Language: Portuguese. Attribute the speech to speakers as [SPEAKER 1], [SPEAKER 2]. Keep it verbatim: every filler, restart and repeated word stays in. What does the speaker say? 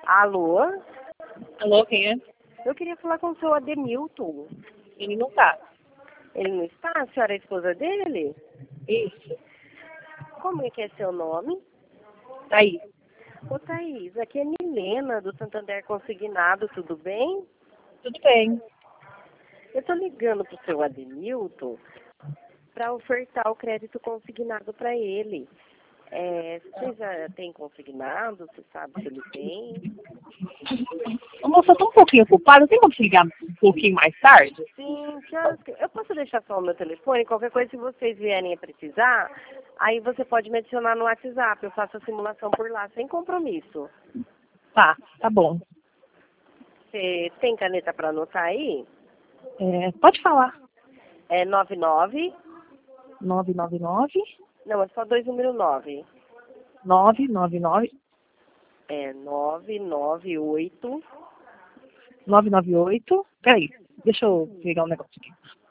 [SPEAKER 1] Alô?
[SPEAKER 2] Alô, quem é?
[SPEAKER 1] Eu queria falar com o seu Ademilton.
[SPEAKER 2] Ele não tá.
[SPEAKER 1] Ele não está? A senhora é a esposa dele?
[SPEAKER 2] Isso.
[SPEAKER 1] Como é que é seu nome?
[SPEAKER 2] Tá aí.
[SPEAKER 1] Ô, Thaís, aqui é Milena, do Santander Consignado, tudo bem?
[SPEAKER 2] Tudo bem.
[SPEAKER 1] Eu estou ligando para o seu Ademilton para ofertar o crédito consignado para ele. É, você já tem consignado? Você sabe se ele tem?
[SPEAKER 2] Ô, moça, eu tô um pouquinho ocupada. Tem como te ligar um pouquinho mais tarde?
[SPEAKER 1] Sim, que horas que- eu posso deixar só o meu telefone? Qualquer coisa, se vocês vierem a precisar, aí você pode me adicionar no WhatsApp. Eu faço a simulação por lá, sem compromisso.
[SPEAKER 2] Tá, tá bom.
[SPEAKER 1] Você tem caneta para anotar aí?
[SPEAKER 2] É, pode falar.
[SPEAKER 1] É nove nove...
[SPEAKER 2] nove nove nove,
[SPEAKER 1] Não, é só dois número nove.
[SPEAKER 2] nove nove nove,
[SPEAKER 1] É nove nove oito...
[SPEAKER 2] nove nove oito. Peraí, deixa eu pegar um negócio aqui.